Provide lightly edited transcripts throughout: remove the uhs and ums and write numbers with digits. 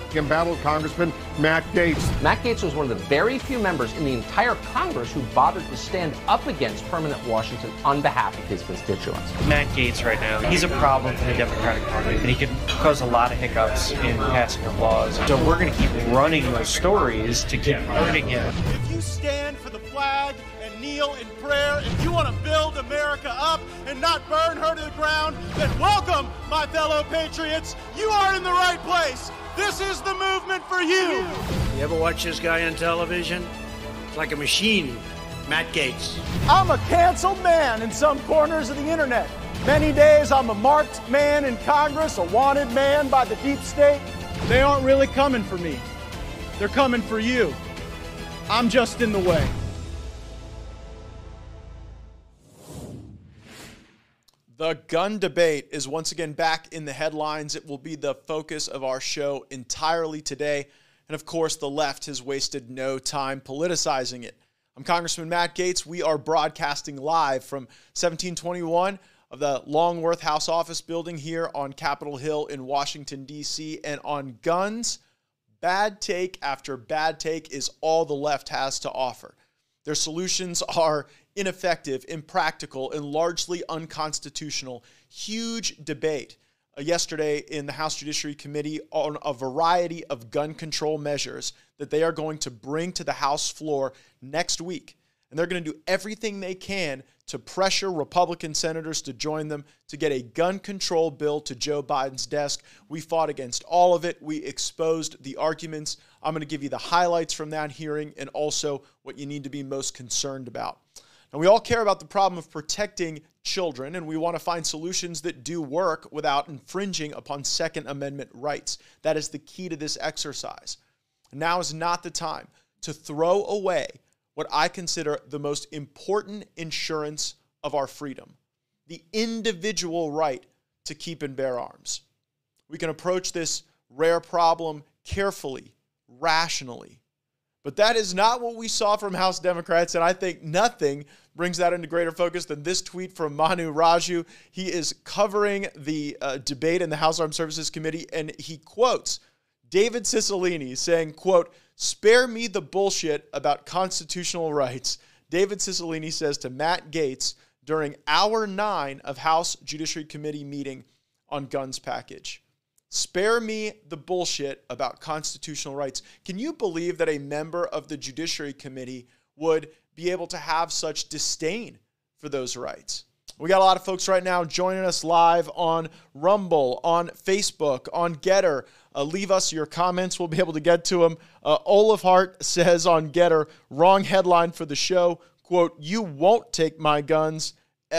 embattled Congressman Matt Gaetz. Matt Gaetz was one of the very few members in the entire Congress who bothered to stand up against permanent Washington on behalf of his constituents. Matt Gaetz right now, he's a problem for the Democratic Party, and he could cause a lot of hiccups in passing of laws. So we're going to keep running those stories to keep hurting him. If you stand for the flag and kneel in prayer, if you want to build America up and not burn her to the ground, then welcome, my fellow patriots. You are in the right place. This is the movement for you. You ever watch this guy on television? It's like a machine. Matt Gaetz. I'm a canceled man in some corners of the internet. Many days I'm a marked man in Congress, a wanted man by the deep state. They aren't really coming for me. They're coming for you. I'm just in the way. The gun debate is once again back in the headlines. It will be the focus of our show entirely today. And of course, the left has wasted no time politicizing it. I'm Congressman Matt Gaetz. We are broadcasting live from 1721 of the Longworth House Office building here on Capitol Hill in Washington, D.C. And on guns, bad take after bad take is all the left has to offer. Their solutions are ineffective, impractical, and largely unconstitutional. Huge debate yesterday in the House Judiciary Committee on a variety of gun control measures that they are going to bring to the House floor next week. And they're going to do everything they can to pressure Republican senators to join them to get a gun control bill to Joe Biden's desk. We fought against all of it. We exposed the arguments. I'm going to give you the highlights from that hearing and also what you need to be most concerned about. Now, we all care about the problem of protecting children, and we want to find solutions that do work without infringing upon Second Amendment rights. That is the key to this exercise. Now is not the time to throw away what I consider the most important insurance of our freedom, the individual right to keep and bear arms. We can approach this rare problem carefully, rationally. But that is not what we saw from House Democrats, and I think nothing brings that into greater focus than this tweet from Manu Raju. He is covering the debate in the House Armed Services Committee, and he quotes David Cicilline saying, quote, "Spare me the bullshit about constitutional rights." David Cicilline says to Matt Gaetz during hour 9 of House Judiciary Committee meeting on guns package. Spare me the bullshit about constitutional rights. Can you believe that a member of the Judiciary Committee would be able to have such disdain for those rights? We got a lot of folks right now joining us live on Rumble, on Facebook, on Getter. Leave us your comments. We'll be able to get to them. Olaf Hart says on Getter, wrong headline for the show. Quote, "You won't take my guns,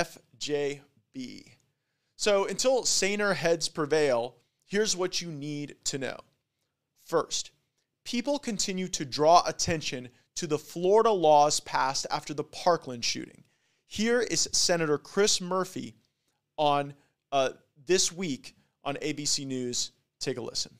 FJB." So until saner heads prevail, here's what you need to know. First, people continue to draw attention to the Florida laws passed after the Parkland shooting. Here is Senator Chris Murphy on This Week on ABC News. Take a listen.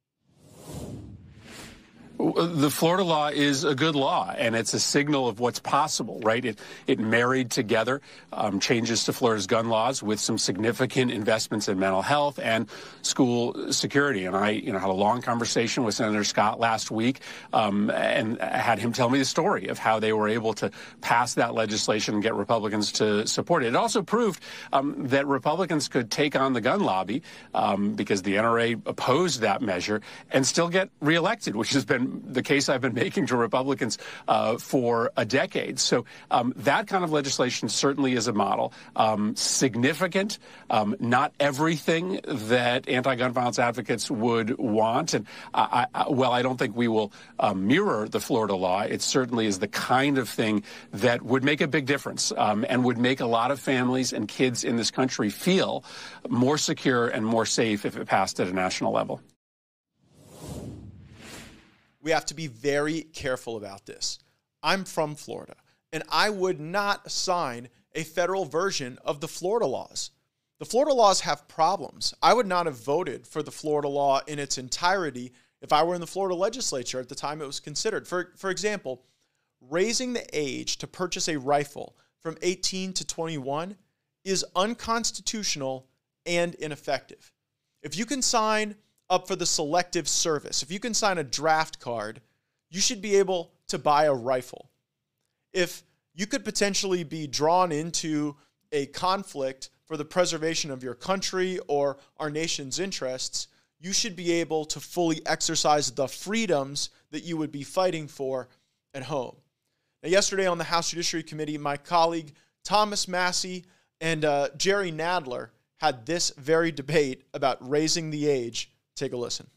The Florida law is a good law, and it's a signal of what's possible, right? It married together changes to Florida's gun laws with some significant investments in mental health and school security. And I, had a long conversation with Senator Scott last week and had him tell me the story of how they were able to pass that legislation and get Republicans to support it. It also proved that Republicans could take on the gun lobby because the NRA opposed that measure and still get reelected, which has been the case I've been making to Republicans for a decade. So that kind of legislation certainly is a model. Significant, not everything that anti-gun violence advocates would want. And I don't think we will mirror the Florida law. It certainly is the kind of thing that would make a big difference and would make a lot of families and kids in this country feel more secure and more safe if it passed at a national level. We have to be very careful about this. I'm from Florida, and I would not sign a federal version of the Florida laws. The Florida laws have problems. I would not have voted for the Florida law in its entirety if I were in the Florida legislature at the time it was considered. For example, raising the age to purchase a rifle from 18 to 21 is unconstitutional and ineffective. If you can sign up for the selective service. If you can sign a draft card, you should be able to buy a rifle. If you could potentially be drawn into a conflict for the preservation of your country or our nation's interests, you should be able to fully exercise the freedoms that you would be fighting for at home. Now, yesterday on the House Judiciary Committee, my colleague Thomas Massie and Jerry Nadler had this very debate about raising the age. Take a listen.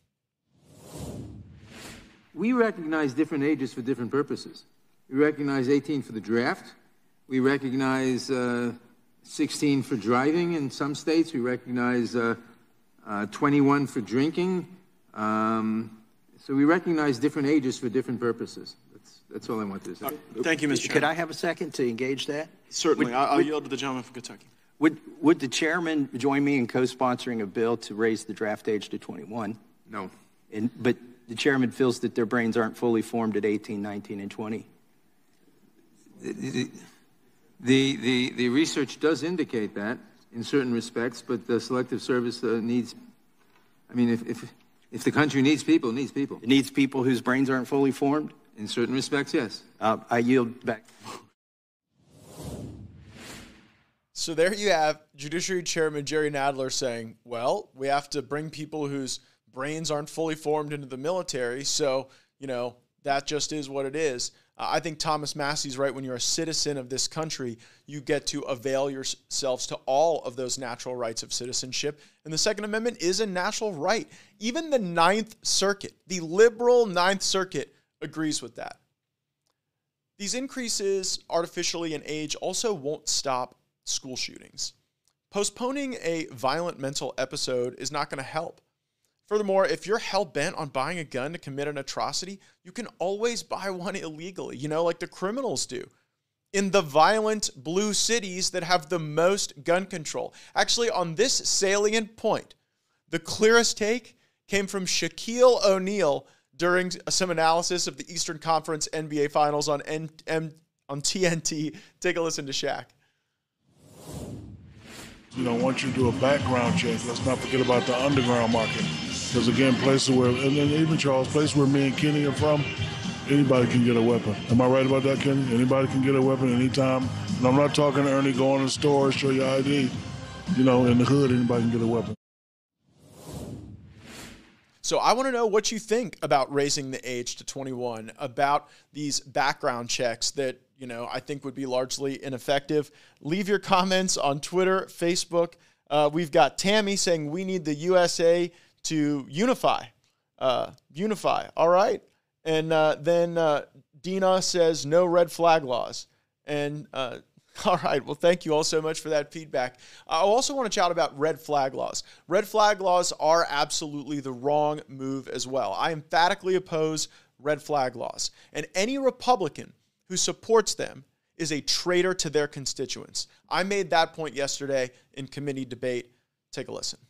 We recognize different ages for different purposes. We recognize 18 for the draft. We recognize 16 for driving in some states. We recognize 21 for drinking. So we recognize different ages for different purposes. That's all I wanted to say. Thank you, Mr. Chairman. Could I have a second to engage that? Certainly. I'll yield to the gentleman from Kentucky. Would the chairman join me in co-sponsoring a bill to raise the draft age to 21? No. But the chairman feels that their brains aren't fully formed at 18, 19, and 20. The research does indicate that in certain respects, but the selective service needs, I mean, if the country needs people, it needs people. It needs people whose brains aren't fully formed? In certain respects, yes. I yield back. So there you have Judiciary Chairman Jerry Nadler saying, well, we have to bring people whose brains aren't fully formed into the military, so, that just is what it is. I think Thomas Massie's right. When you're a citizen of this country, you get to avail yourselves to all of those natural rights of citizenship. And the Second Amendment is a natural right. Even the Ninth Circuit, the liberal Ninth Circuit, agrees with that. These increases artificially in age also won't stop school shootings. Postponing a violent mental episode is not going to help. Furthermore, if you're hell-bent on buying a gun to commit an atrocity, you can always buy one illegally, like the criminals do in the violent blue cities that have the most gun control. Actually, on this salient point, the clearest take came from Shaquille O'Neal during some analysis of the Eastern Conference NBA Finals on TNT. Take a listen to Shaq. Once you do a background check, let's not forget about the underground market. Because, again, places where, and even Charles, places where me and Kenny are from, anybody can get a weapon. Am I right about that, Kenny? Anybody can get a weapon anytime. And I'm not talking to Ernie, go in the store, show your ID. In the hood, anybody can get a weapon. So I want to know what you think about raising the age to 21, about these background checks that, I think would be largely ineffective. Leave your comments on Twitter, Facebook. We've got Tammy saying we need the USA to unify. All right. And then Dina says no red flag laws. And all right. Well, thank you all so much for that feedback. I also want to chat about red flag laws. Red flag laws are absolutely the wrong move as well. I emphatically oppose red flag laws. And any Republican who supports them is a traitor to their constituents. I made that point yesterday in committee debate. Take a listen.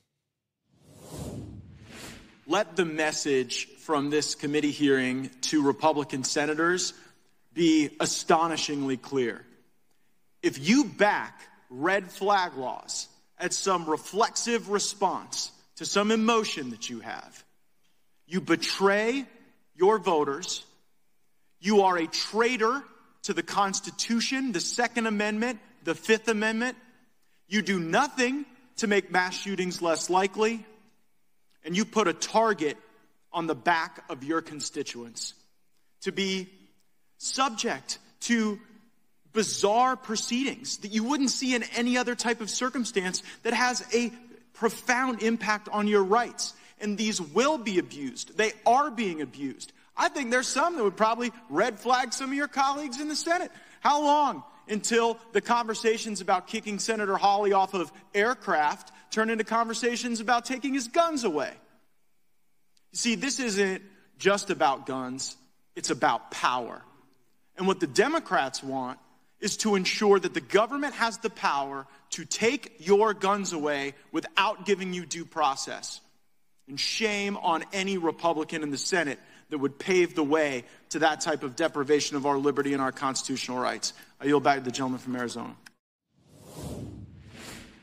Let the message from this committee hearing to Republican senators be astonishingly clear. If you back red flag laws as some reflexive response to some emotion that you have, you betray your voters. You are a traitor to the Constitution, the Second Amendment, the Fifth Amendment. You do nothing to make mass shootings less likely. And you put a target on the back of your constituents to be subject to bizarre proceedings that you wouldn't see in any other type of circumstance that has a profound impact on your rights. And these will be abused. They are being abused. I think there's some that would probably red flag some of your colleagues in the Senate. How long until the conversations about kicking Senator Hawley off of aircraft turn into conversations about taking his guns away? You see, this isn't just about guns. It's about power. And what the Democrats want is to ensure that the government has the power to take your guns away without giving you due process. And shame on any Republican in the Senate that would pave the way to that type of deprivation of our liberty and our constitutional rights. I yield back to the gentleman from Arizona.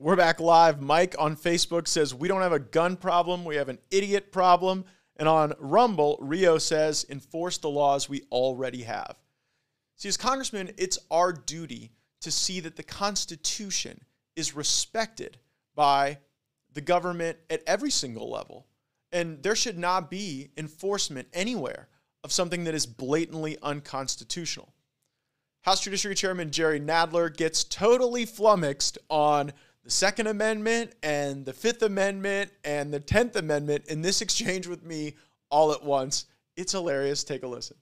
We're back live. Mike on Facebook says, we don't have a gun problem. We have an idiot problem. And on Rumble, Rio says, enforce the laws we already have. See, as congressmen, it's our duty to see that the Constitution is respected by the government at every single level. And there should not be enforcement anywhere of something that is blatantly unconstitutional. House Judiciary Chairman Jerry Nadler gets totally flummoxed on the Second Amendment and the Fifth Amendment and the 10th Amendment in this exchange with me all at once. It's hilarious. Take a listen.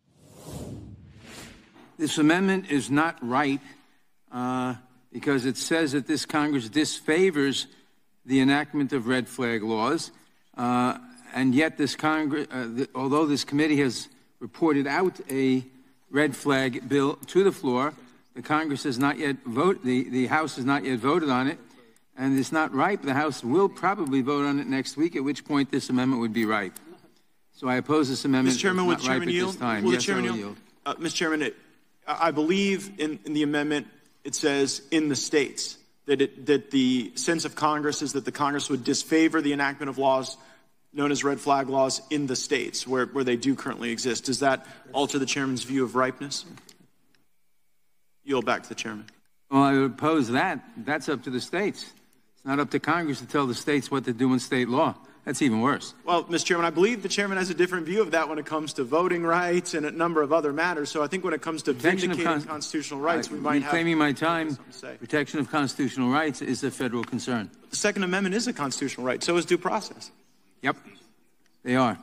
This amendment is not right because it says that this Congress disfavors the enactment of red flag laws, and yet this Congress, although this committee has reported out a red flag bill to the floor, the Congress has not yet voted, the House has not yet voted on it, and it's not ripe. The House will probably vote on it next week, at which point this amendment would be ripe. So I oppose this amendment. Mr. Chairman, will the Chairman yield? Yes, I will yield. Mr. Chairman, I believe in the amendment it says in the states that the sense of Congress is that the Congress would disfavor the enactment of laws known as red flag laws in the states where they do currently exist. Does that alter the Chairman's view of ripeness? Yield back to the Chairman. Well, I would oppose that. That's up to the states. It's not up to Congress to tell the states what to do in state law. That's even worse. Well, Mr. Chairman, I believe the Chairman has a different view of that when it comes to voting rights and a number of other matters. So I think when it comes to vindicating constitutional rights, we might have... Reclaiming my time, protection of constitutional rights is a federal concern. The Second Amendment is a constitutional right. So is due process. Yep, they are.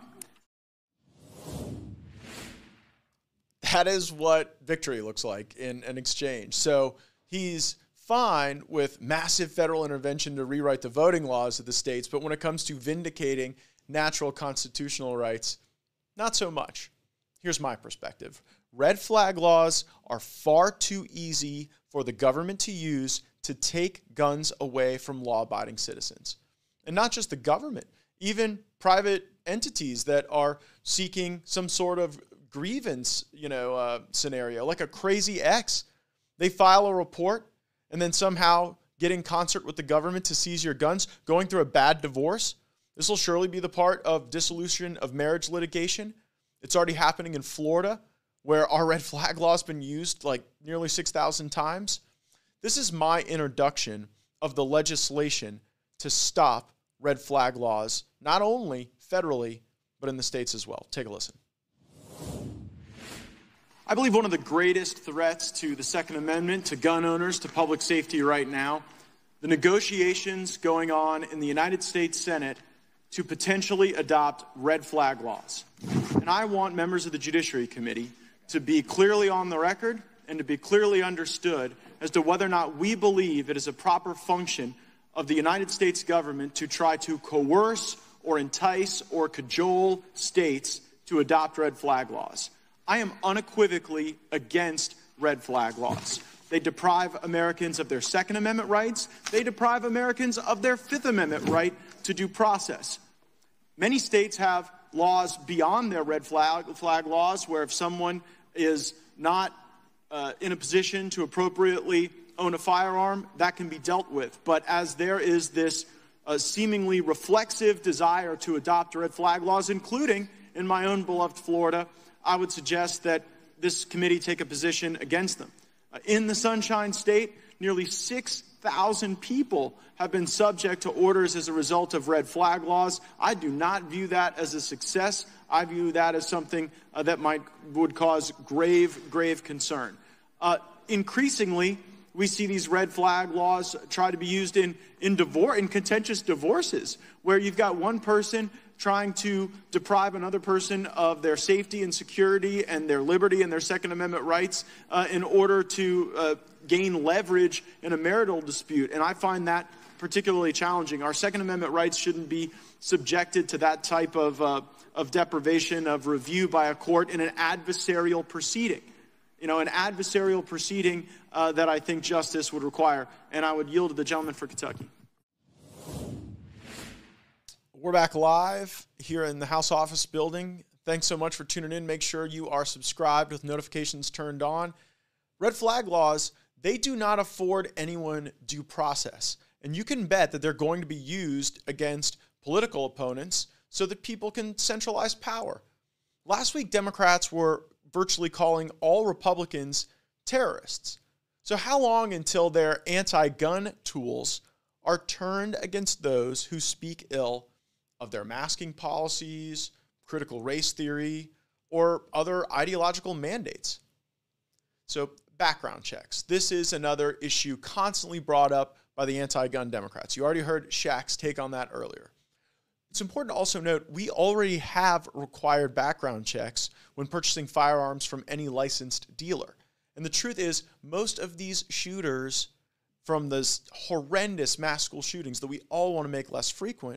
That is what victory looks like in an exchange. So he's fine with massive federal intervention to rewrite the voting laws of the states, but when it comes to vindicating natural constitutional rights, not so much. Here's my perspective. Red flag laws are far too easy for the government to use to take guns away from law-abiding citizens. And not just the government, even private entities that are seeking some sort of grievance, scenario, like a Crazy X. They file a report and then somehow get in concert with the government to seize your guns, going through a bad divorce. This will surely be the part of dissolution of marriage litigation. It's already happening in Florida, where our red flag law has been used like nearly 6,000 times. This is my introduction of the legislation to stop red flag laws, not only federally, but in the states as well. Take a listen. I believe one of the greatest threats to the Second Amendment, to gun owners, to public safety right now, the negotiations going on in the United States Senate to potentially adopt red flag laws. And I want members of the Judiciary Committee to be clearly on the record and to be clearly understood as to whether or not we believe it is a proper function of the United States government to try to coerce or entice or cajole states to adopt red flag laws. I am unequivocally against red flag laws. They deprive Americans of their Second Amendment rights. They deprive Americans of their Fifth Amendment right to due process. Many states have laws beyond their red flag laws where if someone is not in a position to appropriately own a firearm, that can be dealt with. But as there is this seemingly reflexive desire to adopt red flag laws, including in my own beloved Florida, I would suggest that this committee take a position against them. In the Sunshine State, nearly 6,000 people have been subject to orders as a result of red flag laws. I do not view that as a success. I view that as something that would cause grave concern. Increasingly, we see these red flag laws try to be used in contentious divorces, where you've got one person trying to deprive another person of their safety and security and their liberty and their Second Amendment rights in order to gain leverage in a marital dispute. And I find that particularly challenging. Our Second Amendment rights shouldn't be subjected to that type of deprivation of review by a court in an adversarial proceeding. An adversarial proceeding that I think justice would require. And I would yield to the gentleman for Kentucky. We're back live here in the House office building. Thanks so much for tuning in. Make sure you are subscribed with notifications turned on. Red flag laws, they do not afford anyone due process. And you can bet that they're going to be used against political opponents so that people can centralize power. Last week, Democrats were virtually calling all Republicans terrorists. So how long until their anti-gun tools are turned against those who speak ill of their masking policies, critical race theory, or other ideological mandates? So background checks. This is another issue constantly brought up by the anti-gun Democrats. You already heard Shaq's take on that earlier. It's important to also note we already have required background checks when purchasing firearms from any licensed dealer. And the truth is, most of these shooters from those horrendous mass school shootings that we all want to make less frequent,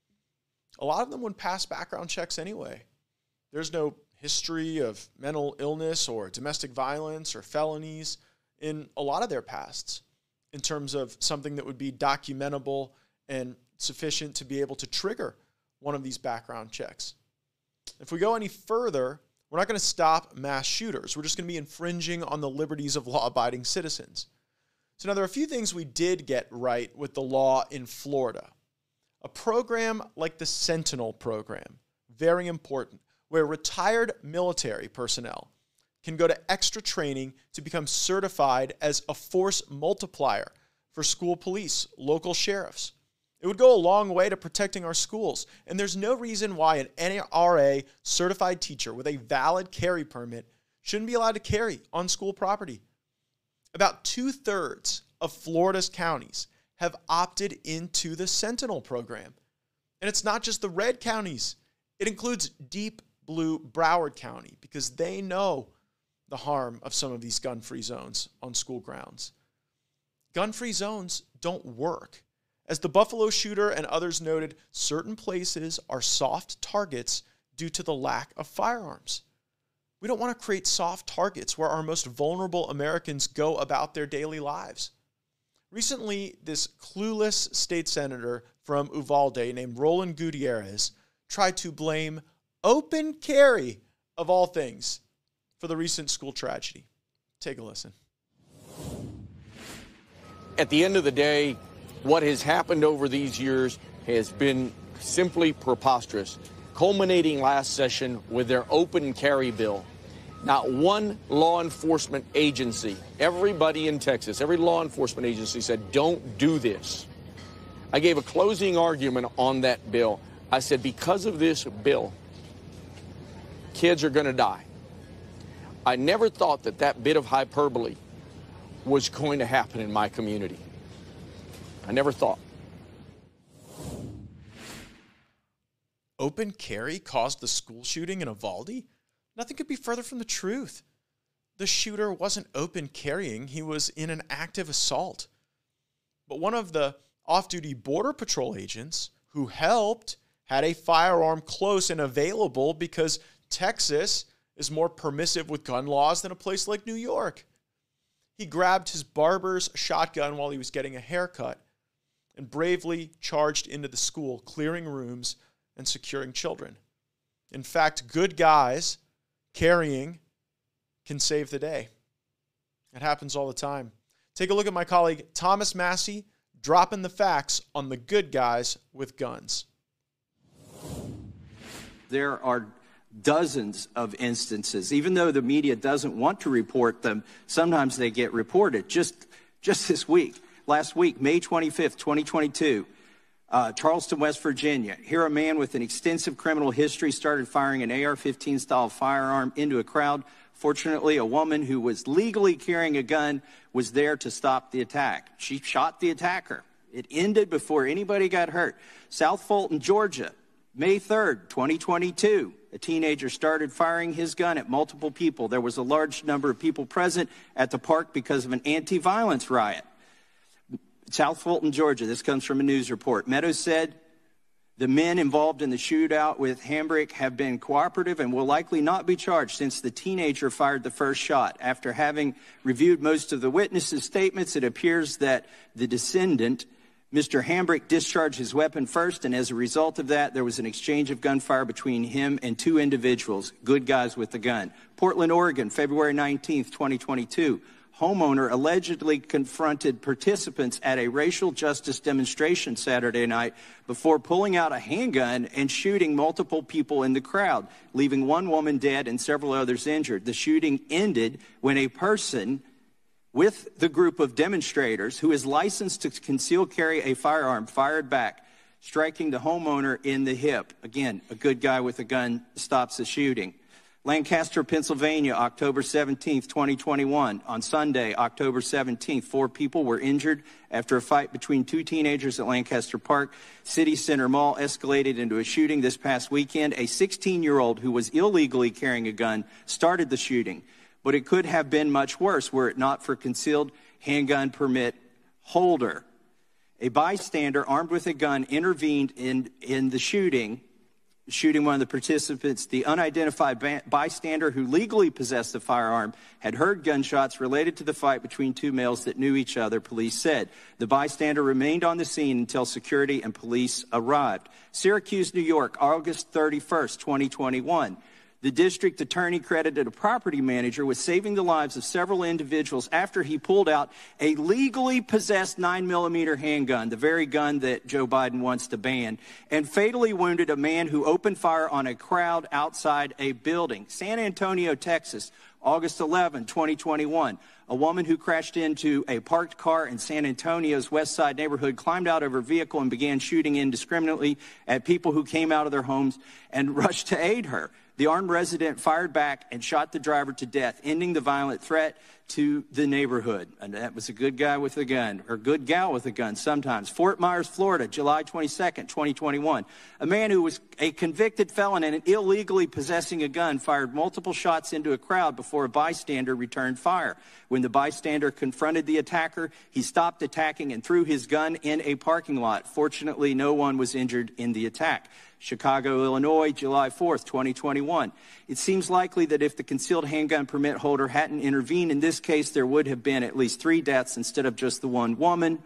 a lot of them would pass background checks anyway. There's no history of mental illness or domestic violence or felonies in a lot of their pasts in terms of something that would be documentable and sufficient to be able to trigger one of these background checks. If we go any further, we're not going to stop mass shooters. We're just going to be infringing on the liberties of law-abiding citizens. So now there are a few things we did get right with the law in Florida. A program like the Sentinel program, very important, where retired military personnel can go to extra training to become certified as a force multiplier for school police, local sheriffs. It would go a long way to protecting our schools, and there's no reason why an NRA certified teacher with a valid carry permit shouldn't be allowed to carry on school property. About 2/3 of Florida's counties have opted into the Sentinel program. And it's not just the red counties. It includes deep blue Broward County because they know the harm of some of these gun-free zones on school grounds. Gun-free zones don't work. As the Buffalo shooter and others noted, certain places are soft targets due to the lack of firearms. We don't want to create soft targets where our most vulnerable Americans go about their daily lives. Recently, this clueless state senator from Uvalde named Roland Gutierrez tried to blame open carry, of all things, for the recent school tragedy. Take a listen. At the end of the day, what has happened over these years has been simply preposterous, culminating last session with their open carry bill. Not one law enforcement agency, everybody in Texas, every law enforcement agency said, don't do this. I gave a closing argument on that bill. I said, because of this bill, kids are going to die. I never thought that that bit of hyperbole was going to happen in my community. I never thought. Open carry caused the school shooting in Uvalde? Nothing could be further from the truth. The shooter wasn't open carrying, he was in an active assault. But one of the off-duty Border Patrol agents who helped had a firearm close and available because Texas is more permissive with gun laws than a place like New York. He grabbed his barber's shotgun while he was getting a haircut and bravely charged into the school, clearing rooms and securing children. In fact, good guys carrying can save the day. It happens all the time. Take a look at my colleague Thomas Massey dropping the facts on the good guys with guns. There are dozens of instances. Even though the media doesn't want to report them, sometimes they get reported. Just this week, last week, May 25th, 2022, Charleston, West Virginia. Here a man with an extensive criminal history started firing an AR-15 style firearm into a crowd. Fortunately, a woman who was legally carrying a gun was there to stop the attack. She shot the attacker. It ended before anybody got hurt. South Fulton, Georgia, May 3rd, 2022. A teenager started firing his gun at multiple people. There was a large number of people present at the park because of an anti-violence riot. South Fulton, Georgia, this comes from a news report. Meadows said the men involved in the shootout with Hambrick have been cooperative and will likely not be charged since the teenager fired the first shot. After having reviewed most of the witnesses' statements, it appears that the descendant, Mr. Hambrick, discharged his weapon first, and as a result of that, there was an exchange of gunfire between him and two individuals, good guys with the gun. Portland, Oregon, February 19th, 2022. homeowner allegedly confronted participants at a racial justice demonstration Saturday night before pulling out a handgun and shooting multiple people in the crowd, leaving one woman dead and several others injured. The shooting ended when a person with the group of demonstrators who is licensed to conceal carry a firearm fired back, striking the homeowner in the hip. Again, a good guy with a gun stops the shooting. Lancaster, Pennsylvania, October 17th, 2021. On Sunday, October 17th, 4 people were injured after a fight between 2 teenagers at Lancaster Park. City Center Mall escalated into a shooting this past weekend. A 16-year-old who was illegally carrying a gun started the shooting, but it could have been much worse were it not for concealed handgun permit holder. A bystander armed with a gun intervened in the shooting one of the participants. The unidentified bystander who legally possessed the firearm had heard gunshots related to the fight between 2 males that knew each other, police said. The bystander remained on the scene until security and police arrived. Syracuse, New York, August 31st, 2021. The district attorney credited a property manager with saving the lives of several individuals after he pulled out a legally possessed 9mm handgun, the very gun that Joe Biden wants to ban, and fatally wounded a man who opened fire on a crowd outside a building. San Antonio, Texas, August 11, 2021. A woman who crashed into a parked car in San Antonio's West Side neighborhood climbed out of her vehicle and began shooting indiscriminately at people who came out of their homes and rushed to aid her. The armed resident fired back and shot the driver to death, ending the violent threat to the neighborhood. And that was a good guy with a gun, or good gal with a gun sometimes. Fort Myers, Florida, July 22nd, 2021. A man who was a convicted felon and illegally possessing a gun fired multiple shots into a crowd before a bystander returned fire. When the bystander confronted the attacker, he stopped attacking and threw his gun in a parking lot. Fortunately, no one was injured in the attack. Chicago, Illinois, July 4th, 2021. It seems likely that if the concealed handgun permit holder hadn't intervened in this case, there would have been at least 3 deaths instead of just the one woman.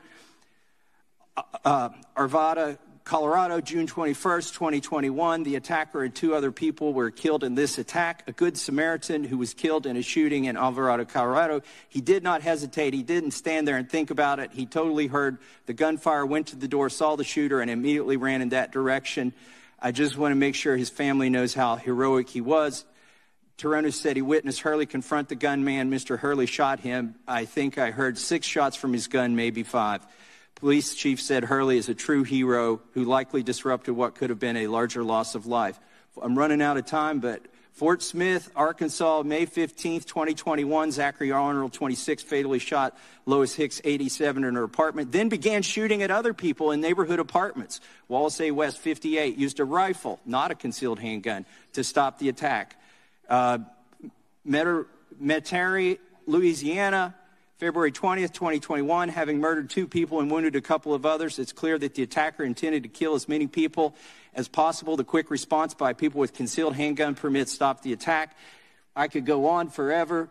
Arvada, Colorado, June 21st, 2021. The attacker and 2 other people were killed in this attack. A good Samaritan who was killed in a shooting in Alvarado, Colorado. He did not hesitate. He didn't stand there and think about it. He totally heard the gunfire, went to the door, saw the shooter, and immediately ran in that direction. I just want to make sure his family knows how heroic he was. Toronto said he witnessed Hurley confront the gunman. Mr. Hurley shot him. I think I heard 6 shots from his gun, maybe 5. Police chief said Hurley is a true hero who likely disrupted what could have been a larger loss of life. I'm running out of time, but Fort Smith, Arkansas, May 15th, 2021. Zachary Arnold, 26, fatally shot Lois Hicks, 87, in her apartment, then began shooting at other people in neighborhood apartments. Wallace A. West, 58, used a rifle, not a concealed handgun, to stop the attack. Metairie, Louisiana, February 20th, 2021, having murdered 2 people and wounded a couple of others. It's clear that the attacker intended to kill as many people as possible. The quick response by people with concealed handgun permits stopped the attack. I could go on forever.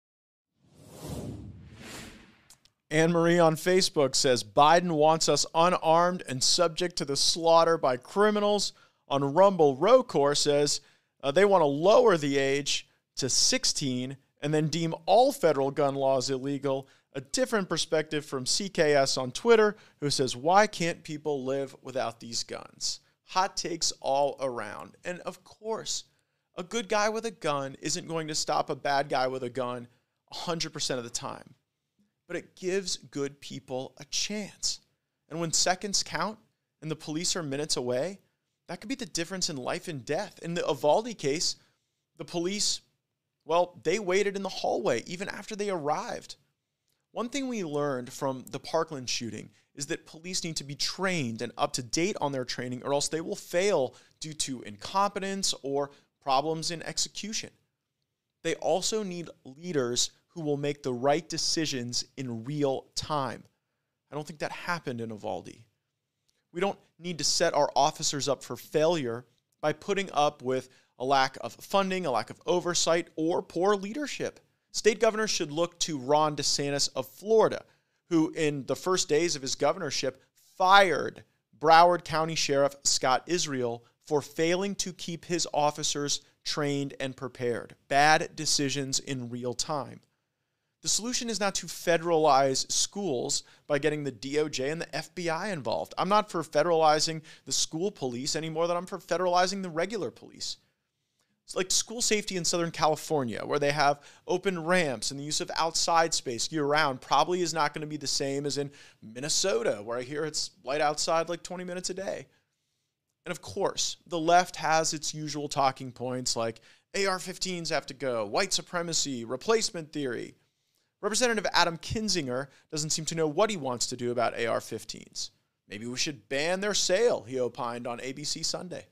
Anne-Marie on Facebook says, Biden wants us unarmed and subject to the slaughter by criminals. On Rumble, Rocor says they want to lower the age to 16 and then deem all federal gun laws illegal. A different perspective from CKS on Twitter, who says, why can't people live without these guns? Hot takes all around. And of course, a good guy with a gun isn't going to stop a bad guy with a gun 100% of the time. But it gives good people a chance. And when seconds count and the police are minutes away, that could be the difference in life and death. In the Uvalde case, the police, well, they waited in the hallway even after they arrived. One thing we learned from the Parkland shooting is that police need to be trained and up to date on their training, or else they will fail due to incompetence or problems in execution. They also need leaders who will make the right decisions in real time. I don't think that happened in Uvalde. We don't need to set our officers up for failure by putting up with a lack of funding, a lack of oversight, or poor leadership. State governors should look to Ron DeSantis of Florida, who in the first days of his governorship fired Broward County Sheriff Scott Israel for failing to keep his officers trained and prepared. Bad decisions in real time. The solution is not to federalize schools by getting the DOJ and the FBI involved. I'm not for federalizing the school police any more than I'm for federalizing the regular police. It's like school safety in Southern California, where they have open ramps and the use of outside space year-round probably is not going to be the same as in Minnesota, where I hear it's light outside like 20 minutes a day. And of course, the left has its usual talking points like AR-15s have to go, white supremacy, replacement theory. Representative Adam Kinzinger doesn't seem to know what he wants to do about AR-15s. Maybe we should ban their sale, he opined on ABC Sunday.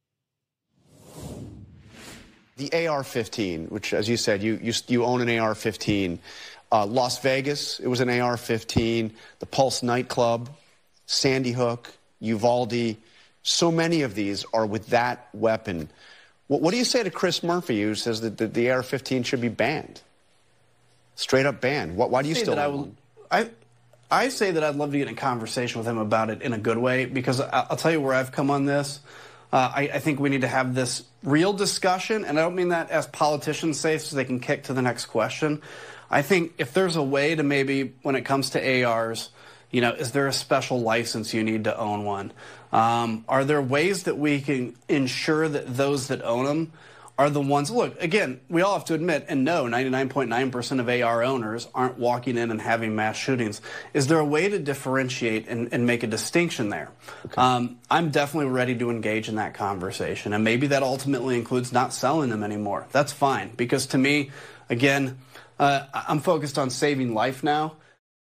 The AR-15, which, as you said, you own an AR-15. Las Vegas, it was an AR-15. The Pulse nightclub, Sandy Hook, Uvalde. So many of these are with that weapon. What do you say to Chris Murphy, who says that the AR-15 should be banned? Straight up banned. Why do you still own one? I say that I'd love to get in a conversation with him about it in a good way, because I'll tell you where I've come on this. I think we need to have this real discussion, and I don't mean that as politicians say so they can kick to the next question. I think if there's a way to maybe, when it comes to ARs, is there a special license you need to own one? Are there ways that we can ensure that those that own them are the ones, look, again, we all have to admit and know 99.9% of AR owners aren't walking in and having mass shootings. Is there a way to differentiate and make a distinction there? Okay. I'm definitely ready to engage in that conversation, and maybe that ultimately includes not selling them anymore. That's fine, because to me, again, I'm focused on saving life now.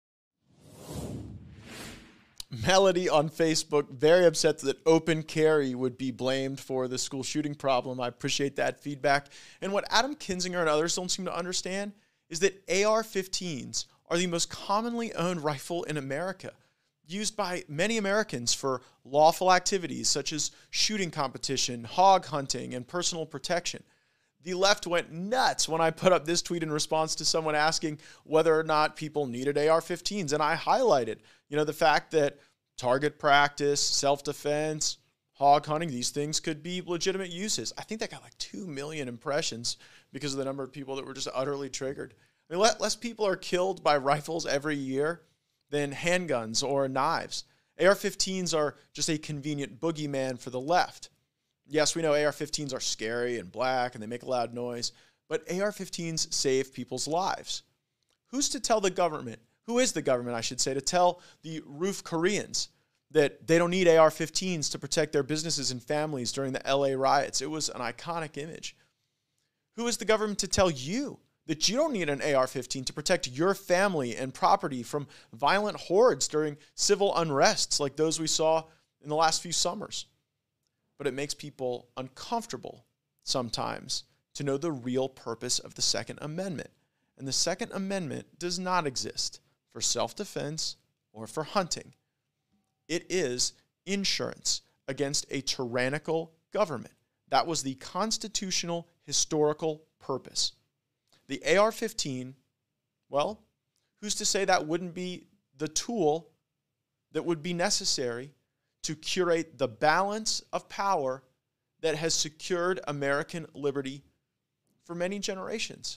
Melody on Facebook, very upset that open carry would be blamed for the school shooting problem. I appreciate that feedback. And what Adam Kinzinger and others don't seem to understand is that AR-15s are the most commonly owned rifle in America, used by many Americans for lawful activities such as shooting competition, hog hunting, and personal protection. The left went nuts when I put up this tweet in response to someone asking whether or not people needed AR-15s. And I highlighted, the fact that target practice, self-defense, hog hunting, these things could be legitimate uses. I think that got like 2 million impressions because of the number of people that were just utterly triggered. I mean, less people are killed by rifles every year than handguns or knives. AR-15s are just a convenient boogeyman for the left. Yes, we know AR-15s are scary and black and they make a loud noise, but AR-15s save people's lives. Who's to tell the government? Who is the government, I should say, to tell the roof Koreans that they don't need AR-15s to protect their businesses and families during the LA riots? It was an iconic image. Who is the government to tell you that you don't need an AR-15 to protect your family and property from violent hordes during civil unrests like those we saw in the last few summers? But it makes people uncomfortable sometimes to know the real purpose of the Second Amendment. And the Second Amendment does not exist for self-defense or for hunting. It is insurance against a tyrannical government. That was the constitutional historical purpose. The AR-15, well, who's to say that wouldn't be the tool that would be necessary to curate the balance of power that has secured American liberty for many generations?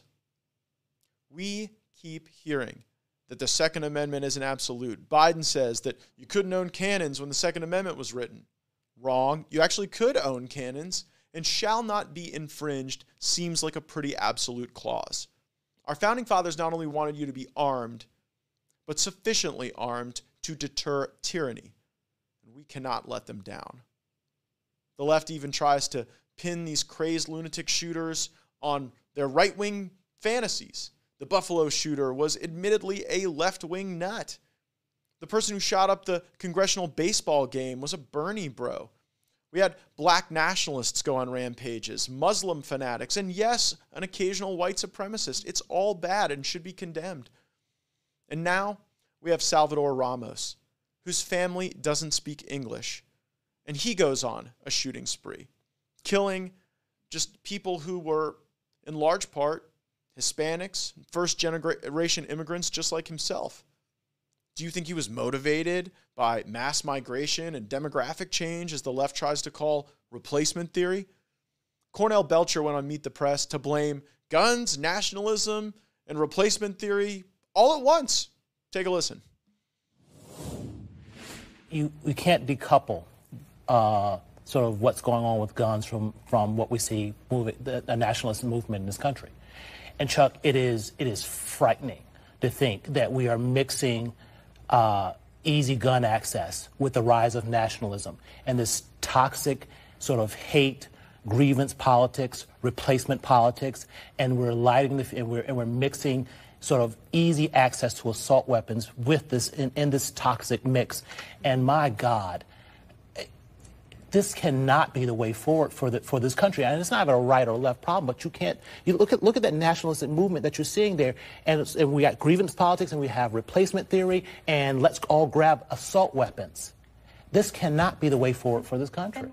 We keep hearing that the Second Amendment is an absolute. Biden says that you couldn't own cannons when the Second Amendment was written. Wrong. You actually could own cannons, and shall not be infringed seems like a pretty absolute clause. Our founding fathers not only wanted you to be armed, but sufficiently armed to deter tyranny. And we cannot let them down. The left even tries to pin these crazed lunatic shooters on their right-wing fantasies. The Buffalo shooter was admittedly a left-wing nut. The person who shot up the congressional baseball game was a Bernie bro. We had black nationalists go on rampages, Muslim fanatics, and yes, an occasional white supremacist. It's all bad and should be condemned. And now we have Salvador Ramos, whose family doesn't speak English. And he goes on a shooting spree, killing just people who were, in large part, Hispanics, first-generation immigrants just like himself. Do you think he was motivated by mass migration and demographic change, as the left tries to call replacement theory? Cornell Belcher went on Meet the Press to blame guns, nationalism, and replacement theory all at once. Take a listen. You can't decouple sort of what's going on with guns from what we see the nationalist movement in this country. And Chuck, it is frightening to think that we are mixing easy gun access with the rise of nationalism and this toxic sort of hate, grievance politics, replacement politics, and we're lighting and we're mixing sort of easy access to assault weapons with this in this toxic mix. And my God, this cannot be the way forward for this country. And it's not a right or left problem, but you look at that nationalistic movement that you're seeing there, and we got grievance politics, and we have replacement theory, and let's all grab assault weapons. This cannot be the way forward for this country.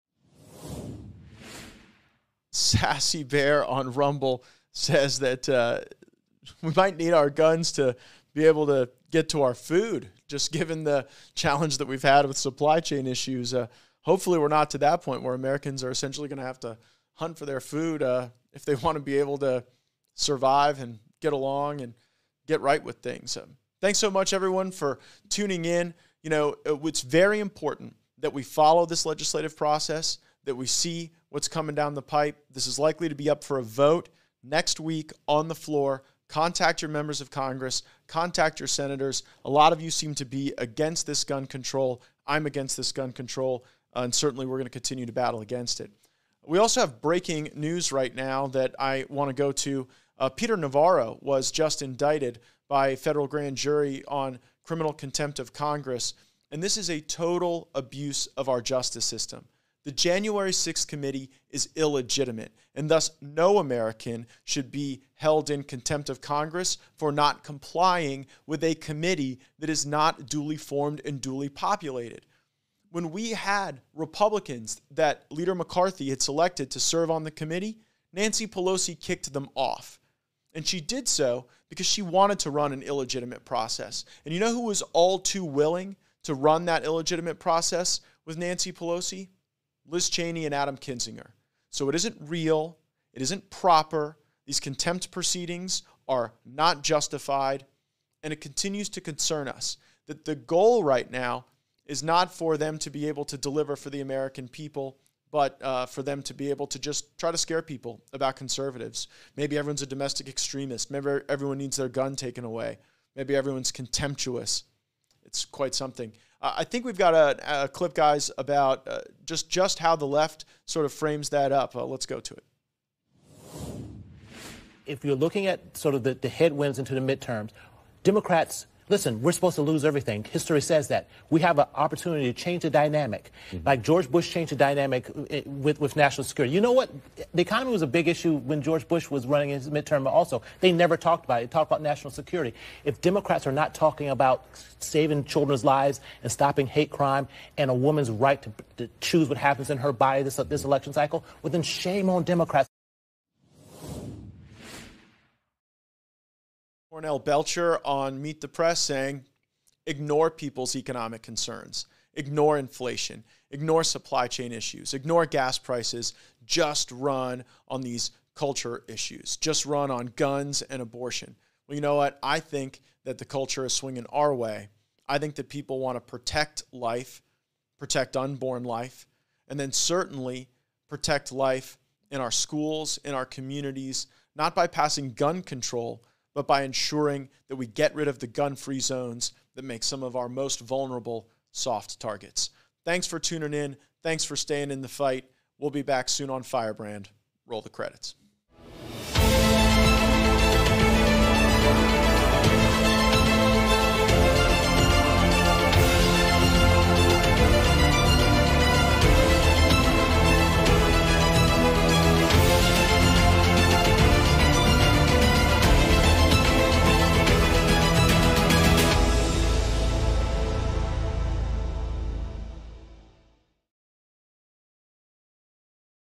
Sassy Bear on Rumble says that we might need our guns to be able to get to our food, just given the challenge that we've had with supply chain issues. Hopefully we're not to that point where Americans are essentially going to have to hunt for their food if they want to be able to survive and get along and get right with things. Thanks so much, everyone, for tuning in. You know, it's very important that we follow this legislative process, that we see what's coming down the pipe. This is likely to be up for a vote next week on the floor. Contact your members of Congress. Contact your senators. A lot of you seem to be against this gun control. I'm against this gun control. And certainly we're going to continue to battle against it. We also have breaking news right now that I want to go to. Peter Navarro was just indicted by a federal grand jury on criminal contempt of Congress, and this is a total abuse of our justice system. The January 6th committee is illegitimate, and thus no American should be held in contempt of Congress for not complying with a committee that is not duly formed and duly populated. When we had Republicans that Leader McCarthy had selected to serve on the committee, Nancy Pelosi kicked them off. And she did so because she wanted to run an illegitimate process. And you know who was all too willing to run that illegitimate process with Nancy Pelosi? Liz Cheney and Adam Kinzinger. So it isn't real. It isn't proper. These contempt proceedings are not justified. And it continues to concern us that the goal right now is not for them to be able to deliver for the American people, but for them to be able to just try to scare people about conservatives. Maybe everyone's a domestic extremist. Maybe everyone needs their gun taken away. Maybe everyone's contemptuous. It's quite something. I think we've got a clip, guys, about just how the left sort of frames that up. Let's go to it. If you're looking at sort of the headwinds into the midterms, Democrats, listen, we're supposed to lose everything. History says that. We have an opportunity to change the dynamic. Like George Bush changed the dynamic with national security. You know what? The economy was a big issue when George Bush was running his midterm also. They never talked about it. They talked about national security. If Democrats are not talking about saving children's lives and stopping hate crime and a woman's right to choose what happens in her body this election cycle, well, then shame on Democrats. Cornell Belcher on Meet the Press saying, ignore people's economic concerns, ignore inflation, ignore supply chain issues, ignore gas prices, just run on these culture issues, just run on guns and abortion. Well, you know what? I think that the culture is swinging our way. I think that people want to protect life, protect unborn life, and then certainly protect life in our schools, in our communities, not by passing gun control, but by ensuring that we get rid of the gun-free zones that make some of our most vulnerable soft targets. Thanks for tuning in. Thanks for staying in the fight. We'll be back soon on Firebrand. Roll the credits.